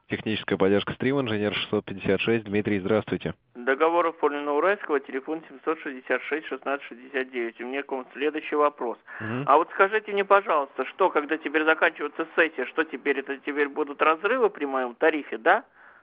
Техническая поддержка стрим, инженер 656, Дмитрий, здравствуйте. Договор оформлен на Уральского, телефон 766-1669. У меня к вам следующий вопрос. А вот скажите мне, пожалуйста, что, когда теперь заканчивается сессия, что теперь, это теперь будут разрывы при моем тарифе, да?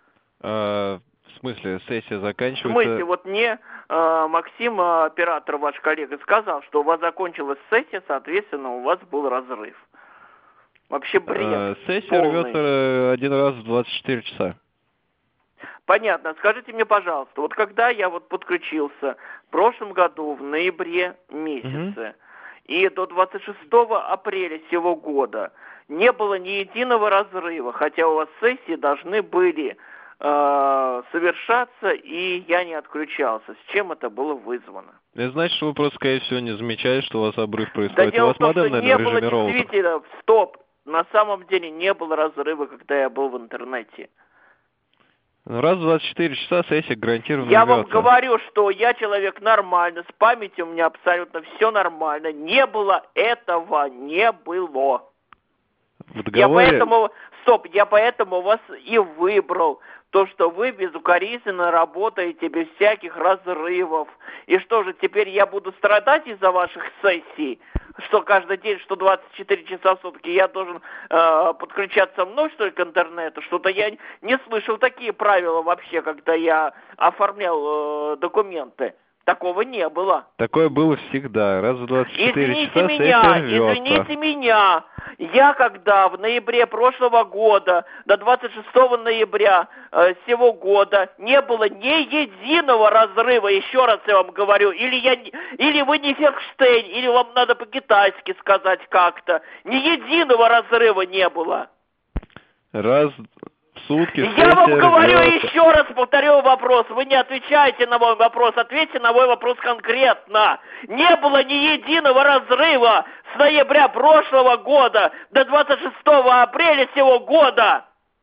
В смысле, сессия заканчивается? В смысле, вот мне Максим, оператор, ваш коллега, сказал, что у вас закончилась сессия, соответственно, у вас был разрыв. Вообще бред. Сессия полный. рвется один раз в 24 часа. Понятно. Скажите мне, пожалуйста, вот когда я вот подключился в прошлом году, в ноябре месяце, и до 26 апреля сего года не было ни единого разрыва, хотя у вас сессии должны были совершаться, и я не отключался. С чем это было вызвано? Это значит, что вы просто, скорее всего, не замечаете, что у вас обрыв происходит. Да дело у вас в том, модем, что наверное, не в было режиме роутер. действительно, стоп, на самом деле не было разрыва, когда я был в интернете. Раз в 24 часа сессия гарантированно Я вам рвется. говорю, что я человек нормальный, с памятью у меня абсолютно все нормально. Не было этого, не было. В договоре... Я поэтому вас и выбрал. То, что вы безукоризненно работаете без всяких разрывов. И что же, теперь я буду страдать из-за ваших сессий? Что каждый день, что 24 часа в сутки я должен подключаться мной, что ли, к интернету? Что-то я не слышал такие правила вообще, когда я оформлял документы. Такого не было. Такое было всегда. Раз в 24 часа сессия рвется. Извините меня. Я когда в ноябре прошлого года, до 26 ноября сего года, не было ни единого разрыва, еще раз я вам говорю, или вы не Ферштейн, или вам надо по-китайски сказать как-то. Ни единого разрыва не было. Раз в сутки Я вам говорю рвется. еще раз, повторю вопрос. Вы не отвечаете на мой вопрос. Ответьте на мой вопрос конкретно. Не было ни единого разрыва с ноября прошлого года до 26 апреля сего года.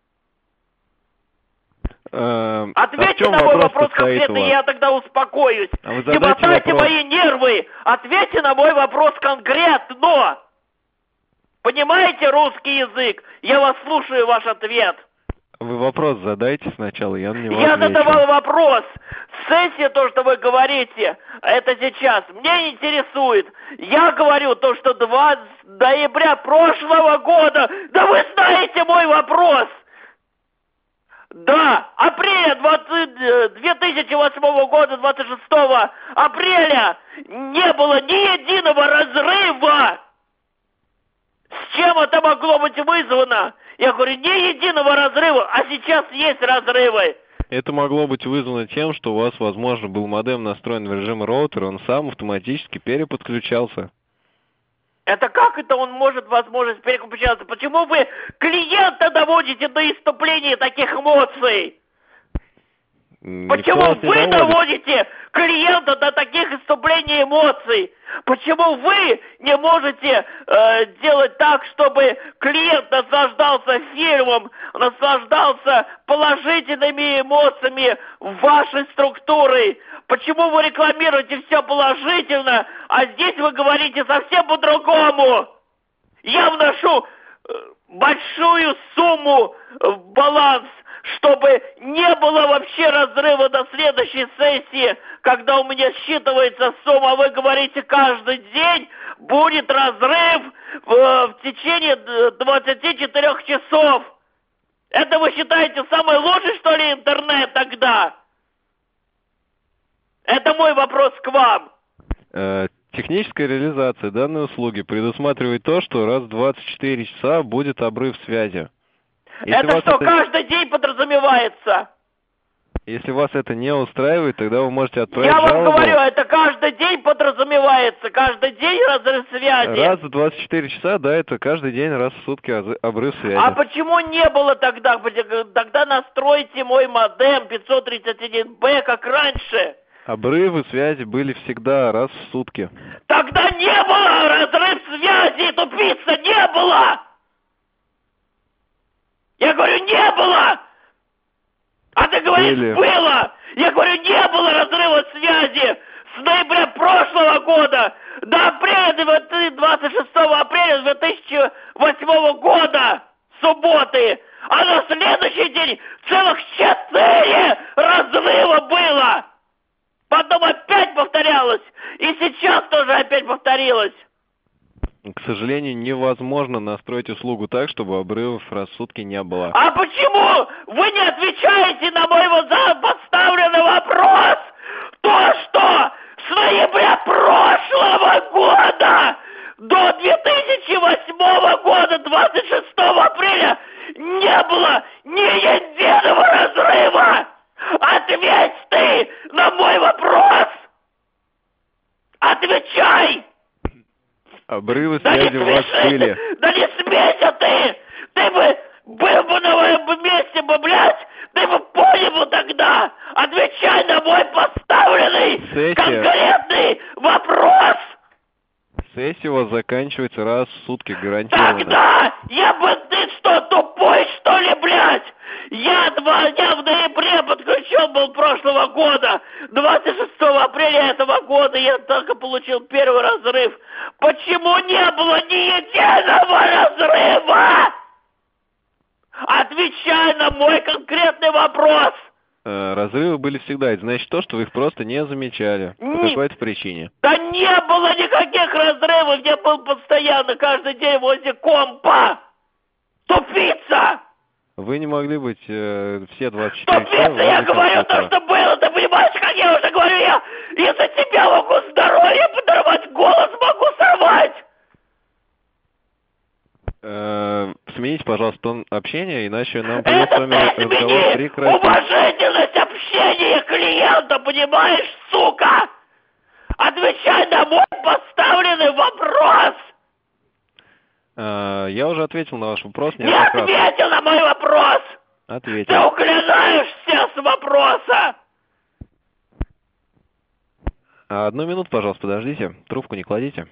Ответьте на мой вопрос конкретно, и я тогда успокоюсь. Не мотайте мои нервы. Ответьте на мой вопрос конкретно. Понимаете русский язык? Я вас слушаю, ваш ответ. Вы вопрос задайте сначала, я на него Я отвечу. задавал вопрос. Сессия, то, что вы говорите, это сейчас. Мне интересует. Я говорю то, что 20 ноября прошлого года. Да вы знаете мой вопрос. Да, апреля 2008 года, 26 апреля не было ни единого разрыва. С чем это могло быть вызвано? Я говорю, ни единого разрыва, а сейчас есть разрывы. Это могло быть вызвано тем, что у вас, возможно, был модем настроен в режим роутера, он сам автоматически переподключался. Это как это он может возможность переключаться? Почему вы клиента доводите до иступления таких эмоций? Почему вы доводите клиента до таких иступлений эмоций? Почему вы не можете делать так, чтобы клиент наслаждался фильмом, наслаждался положительными эмоциями вашей структуры? Почему вы рекламируете все положительно, а здесь вы говорите совсем по-другому? Я вношу большую сумму в баланс, чтобы не было вообще разрыва до следующей сессии, когда у меня считывается сумма. Вы говорите, каждый день будет разрыв в течение 24 часов. Это вы считаете самый лучший, что ли, интернет тогда? Это мой вопрос к вам. Техническая реализация данной услуги предусматривает то, что раз в 24 часа будет обрыв связи. Это что, каждый день подразумевается? Если вас это не устраивает, тогда вы можете отправить жалобу. Я вам жалобу. говорю, это каждый день подразумевается, каждый день разрыв связи. Раз в 24 часа, да, это каждый день, раз в сутки обрыв связи. А почему не было тогда? Тогда настройте мой модем 531Б, как раньше. Обрывы связи были всегда раз в сутки. Тогда не было разрыв связи, тупица, не было! Я говорю, не было! А ты говоришь, было! Я говорю, не было разрыва связи с ноября прошлого года до апреля, 26 апреля 2008 года, субботы. А на следующий день день целых 4 разрыва было. Потом опять повторялось. И сейчас тоже опять повторилось. К сожалению, невозможно настроить услугу так, чтобы обрывов в рассудке не было. А почему вы не отвечаете на мой вот поставленный вопрос? То, что с ноября прошлого года до 2008 года, 26 апреля, не было ни единого разрыва. Ответь ты на мой вопрос. Отвечай. Обрывы связи у вас были. Да не смейся ты! Ты бы был бы на моем месте бы, блядь! Ты бы понял бы тогда! Отвечай на мой поставленный конкретный вопрос! Сессия у вас заканчивается раз в сутки, гарантированно. Тогда! Ты что, тупой, что ли, блядь? Я 2 дня в ноябре подключен был прошлого года. 26 апреля этого года я только получил первый разрыв. Почему не было ни единого разрыва? Отвечай на мой конкретный вопрос. Разрывы были всегда. Это значит то, что вы их просто не замечали. По какой-то причине. Да не было никаких разрывов. Я был постоянно каждый день возле компа. Тупица! Вы не могли быть все 24 часа. Я говорю то, что было. Ты понимаешь, как я уже говорю, я из-за тебя могу здоровье подорвать, голос могу сорвать. Смените, пожалуйста, тон общения, иначе нам придется с вами разговор прекратить. Уважительность общения клиента, понимаешь, сука? Отвечай на мой поставленный вопрос. Я уже ответил на ваш вопрос. Не ответил на мой вопрос! Ответил. Ты уклоняешься с вопроса! 1 минуту, пожалуйста, подождите. Трубку не кладите.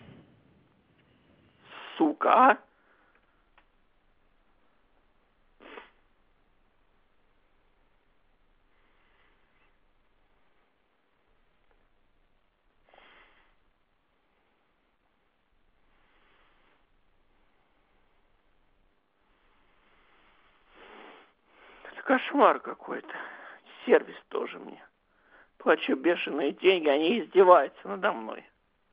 Сука! Кошмар какой-то. Сервис тоже мне. Плачу бешеные деньги, они издеваются надо мной.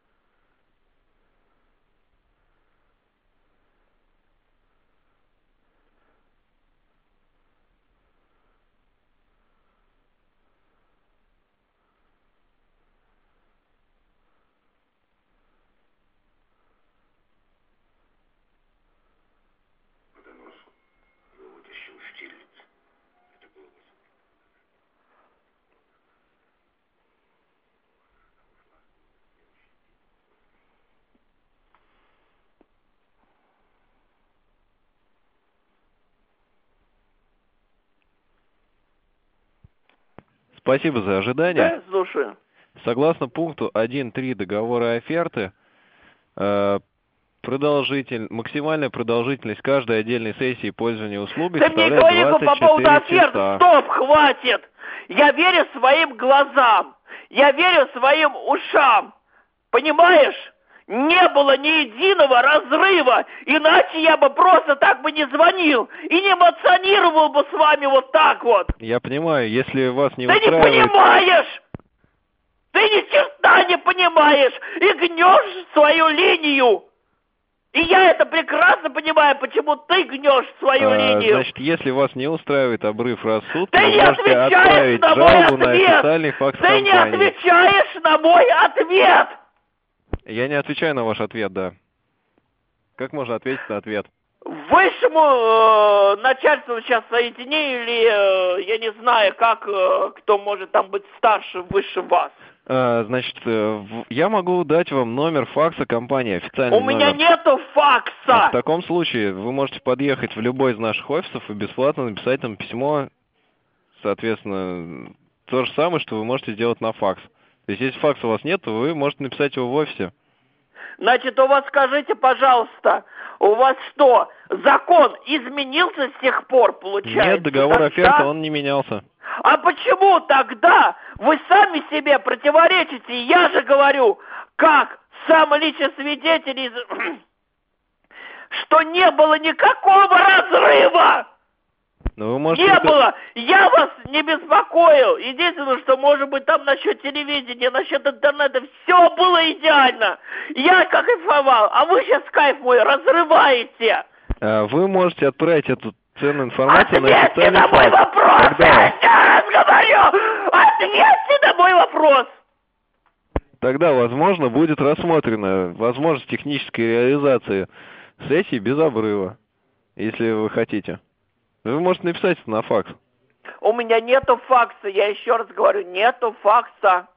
Спасибо за ожидание. Да, слушаю. Согласно пункту 1.3 договора оферты, максимальная продолжительность каждой отдельной сессии пользования услугой составляет 24 часа. Ты мне говори по поводу оферты. Стоп, хватит! Я верю своим глазам. Я верю своим ушам. Понимаешь? Не было ни единого разрыва, иначе я бы просто так бы не звонил и не эмоционировал бы с вами вот так вот. Я понимаю, если вас не устраивает... Ты не понимаешь! Ты ни черта не понимаешь и гнешь свою линию. И я это прекрасно понимаю, почему ты гнешь свою линию. Значит, если вас не устраивает обрыв рассудка, вы можете отправить жалобу на официальный факс компании. Ты не отвечаешь на мой ответ! Я не отвечаю на ваш ответ, да. Как можно ответить на ответ? Высшему начальству сейчас соединили, я не знаю, кто может там быть старше, выше вас. Значит, я могу дать вам номер факса компании, официальный номер. У меня нету факса! В таком случае вы можете подъехать в любой из наших офисов и бесплатно написать нам письмо, соответственно, то же самое, что вы можете сделать на факс. То есть, если факса у вас нет, то вы можете написать его в офисе. Значит, у вас, скажите, пожалуйста, у вас что, закон изменился с тех пор, получается? Нет, договор оферты, он не менялся. А почему тогда вы сами себе противоречите? Я же говорю, как сам личный свидетель, что не было никакого разрыва! Но вы можете... Не было! Я вас не беспокоил! Единственное, что, может быть, там насчет телевидения, насчет интернета, все было идеально! Я кайфовал, а вы сейчас кайф мой разрываете! Вы можете отправить эту ценную информацию на Ответьте официальный на мой сайт. вопрос! Тогда... Я еще раз говорю! Ответьте на мой вопрос! Тогда, возможно, будет рассмотрена возможность технической реализации сессии без обрыва, если вы хотите. Вы можете написать это на факс. У меня нету факса, я еще раз говорю, нету факса.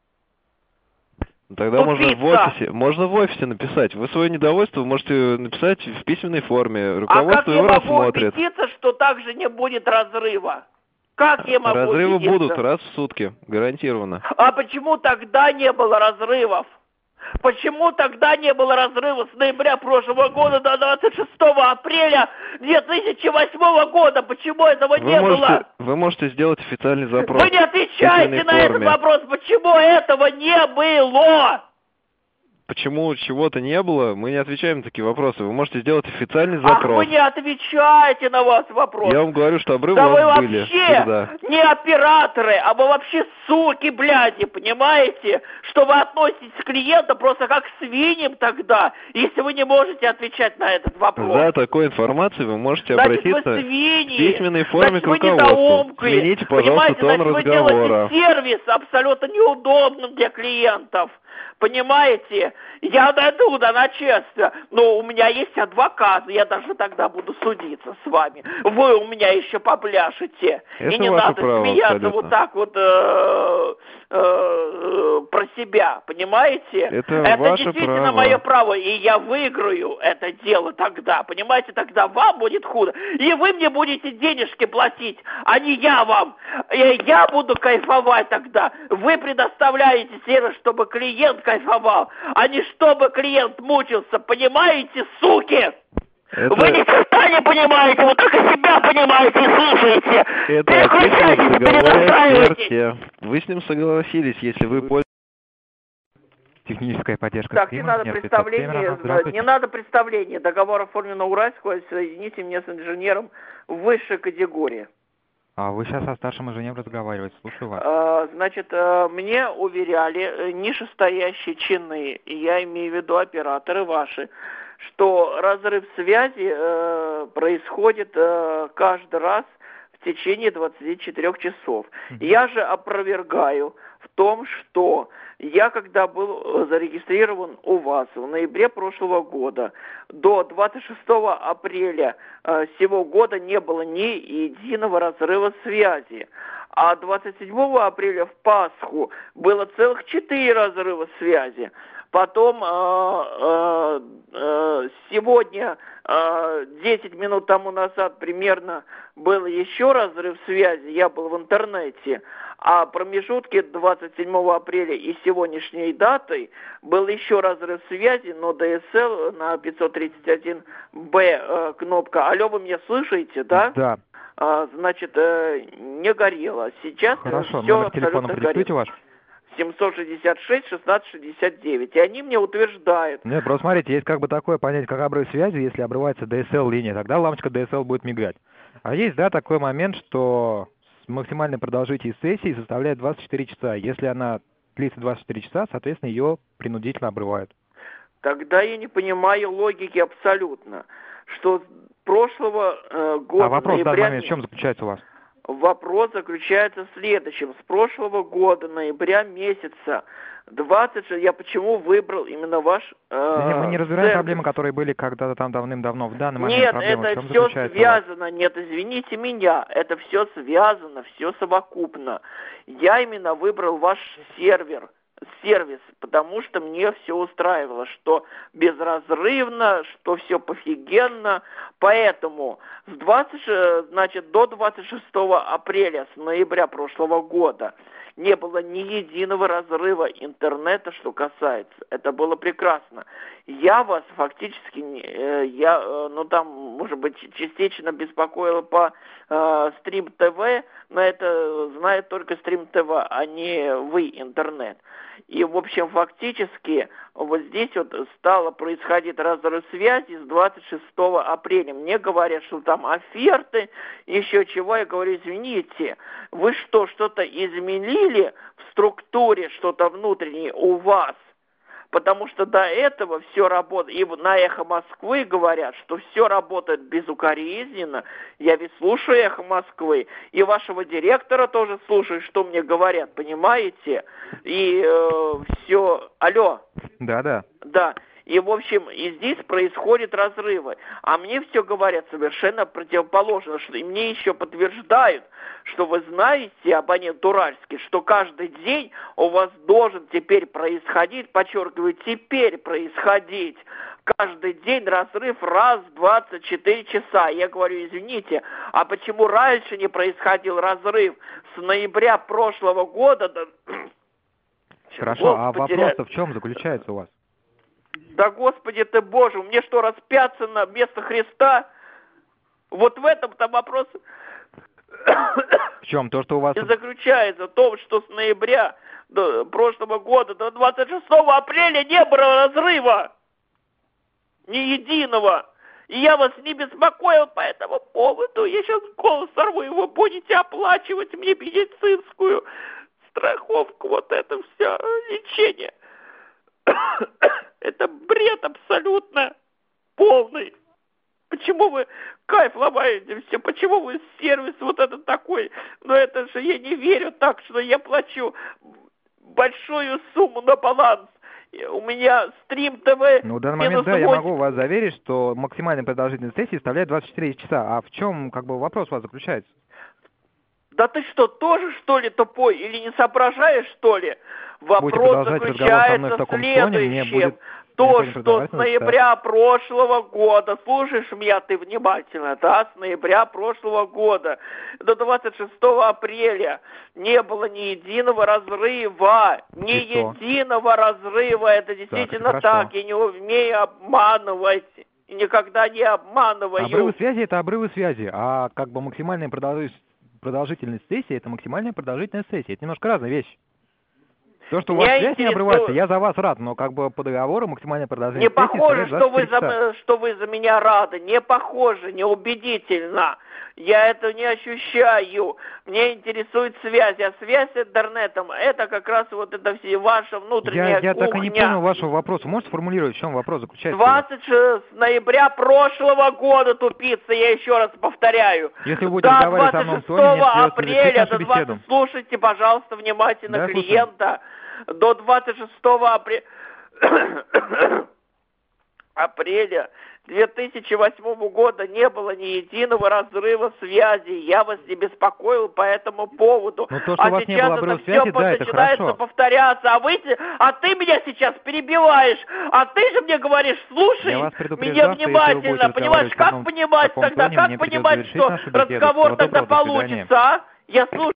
Тогда Тупица. можно в офисе написать. Вы свое недовольство можете написать в письменной форме. А как Руководство я его могу рассмотрит. убедиться, что также не будет разрыва? Как я могу Разрывы убедиться? будут раз в сутки, гарантированно. А почему тогда не было разрывов? Почему тогда не было разрыва с ноября прошлого года до 26 апреля 2008 года? Почему этого не было? Вы можете сделать официальный запрос. Вы не отвечаете на этот вопрос. Почему этого не было? Почему чего-то не было, мы не отвечаем на такие вопросы. Вы можете сделать официальный Ах, запрос. вы не отвечаете на вас вопрос. Я вам говорю, что обрывы да у вы вас были вообще всегда. не операторы, а вы вообще суки, бляди, понимаете? Что вы относитесь к клиенту просто как к свиньям тогда, если вы не можете отвечать на этот вопрос. За такой информацией вы можете Значит, обратиться вы свиньи, в письменной форме значит, к вы руководству. недоумки. Смените, пожалуйста, Понимаете, тон значит, разговора. Вы делаете сервис абсолютно неудобным для клиентов. Понимаете? Я дойду до начальства, но у меня есть адвокат, я даже тогда буду судиться с вами. Вы у меня еще попляшете. Это и не ваше надо право, смеяться абсолютно. вот так вот про себя, понимаете? Это ваше действительно право. мое право, и я выиграю это дело тогда, понимаете? Тогда вам будет худо, и вы мне будете денежки платить, а не я вам. И я буду кайфовать тогда. Вы предоставляете сервис, чтобы клиент кайфовал, а не чтобы клиент мучился, понимаете, суки? Вы ни черта не понимаете, вы только себя понимаете и слушаете. Переключайтесь, перенастраивайтесь. Вы с ним согласились, если вы пользуетесь... Техническая поддержка. Так, не надо представления, не надо представления. Договор оформлен на Уральскую, соедините меня с инженером высшей категории. А вы сейчас со старшим инженером разговариваете, слушаю вас. Значит, мне уверяли нижестоящие чины, я имею в виду операторы ваши, что разрыв связи происходит каждый раз в течение 24 часов. Я же опровергаю в том, что я, когда был зарегистрирован у вас в ноябре прошлого года, до 26 апреля сего года не было ни единого разрыва связи. А 27 апреля в Пасху было целых 4 разрыва связи. Потом сегодня, 10 минут тому назад примерно, был еще разрыв связи, я был в интернете, а в промежутке 27 апреля и сегодняшней датой был еще разрыв связи, но DSL на 531Б кнопка. Алло, вы меня слышите, да? Да. Значит, не горело. Сейчас хорошо, все номер телефона продиктуйте ваш. 766-1669. И они мне утверждают. Нет, просто смотрите, есть как бы такое понятие, как обрыв связи, если обрывается DSL-линия, тогда лампочка DSL будет мигать. А есть, да, такой момент, что максимальная продолжительность сессии составляет 24 часа. Если она длится 24 часа, соответственно, ее принудительно обрывают. Тогда я не понимаю логики абсолютно, что с прошлого года... А вопрос в данный ноября... момент в чем заключается у вас? Вопрос заключается в следующем. С прошлого года, ноября месяца, 26, я почему выбрал именно ваш Мы не разбираем сервис. проблемы, которые были когда-то там давным-давно. В данный момент Нет, проблема в это чем все заключается? связано. Нет, извините меня, это все связано, все совокупно. Я именно выбрал ваш сервис, потому что мне все устраивало, что безразрывно, что все пофигенно. Поэтому до 26 апреля, с ноября прошлого года, не было ни единого разрыва интернета, что касается. Это было прекрасно. Я вас фактически, может быть, частично беспокоила по Стрим ТВ, но это знает только Стрим ТВ, а не вы, интернет. И, в общем, фактически вот здесь вот стало происходить разрыв связи с 26 апреля. Мне говорят, что там оферты, еще чего. Я говорю, извините, вы что, что-то изменили в структуре, что-то внутреннее у вас? Потому что до этого все работает, и на «Эхо Москвы» говорят, что все работает безукоризненно. Я ведь слушаю «Эхо Москвы», и вашего директора тоже слушаю, что мне говорят, понимаете? И все... Алло. Да. Да. И, в общем, и здесь происходят разрывы. А мне все говорят совершенно противоположно, что и мне еще подтверждают, что вы знаете, абонент Уральский, что каждый день у вас должен теперь происходить, подчеркиваю, теперь происходить, каждый день разрыв раз в 24 часа. Я говорю, извините, а почему раньше не происходил разрыв с ноября прошлого года? Хорошо, а вопрос-то в чем заключается у вас? Да, Господи ты Боже, мне что, распяться на место Христа? Вот в этом-то вопрос в чем? То, что у вас... и заключается в том, что с ноября до прошлого года до 26 апреля не было разрыва. Ни единого. И я вас не беспокоил по этому поводу. Я сейчас голос сорву, и вы будете оплачивать мне медицинскую страховку, вот это все лечение. Это бред абсолютно полный. Почему вы кайф ломаете все? Почему вы сервис вот этот такой? Но это же я не верю так, что я плачу большую сумму на баланс. У меня Стрим ТВ... Ну, в данный момент, да, я могу вас заверить, что максимальная продолжительность сессии составляет 24 часа. А в чем, вопрос у вас заключается? Да ты что, тоже, что ли, тупой? Или не соображаешь, что ли? Вопрос заключается в следующем. То, что с ноября прошлого года, слушаешь меня ты внимательно, да, с ноября прошлого года до 26 апреля не было ни единого разрыва, единого разрыва, это действительно так, я не умею обманывать, и никогда не обманываю. Обрывы связи — это обрывы связи, а максимальная продолжительность сессии — это максимальная продолжительность сессии, это немножко разные вещи. То, что у вас связь не обрывается, я за вас рад, но по договору максимальная продолжительность сессии составляет 24 часа. Не похоже, что вы за меня рады, не похоже, неубедительно. Я это не ощущаю. Мне интересует связь, а связь с интернетом, это как раз вот это все ваша внутренняя кухня. Я так и не понял вашего вопроса. Можете сформулировать, в чем вопрос заключается? 26 ноября прошлого года, тупица, я еще раз повторяю. Если вы будете разговаривать со мной в Соне, до 26 апреля, до 20... Слушайте, пожалуйста, внимательно, да, клиента. До 26 апреля 2008 года не было ни единого разрыва связи. Я вас не беспокоил по этому поводу. То, что у вас не было обрыва связи, да, это начинается хорошо. Повторяться. А ты меня сейчас перебиваешь. А ты же мне говоришь, слушай меня внимательно. Понимаешь, как понимать тогда, как понимать, что разговор тогда получится, а? Я слушаю.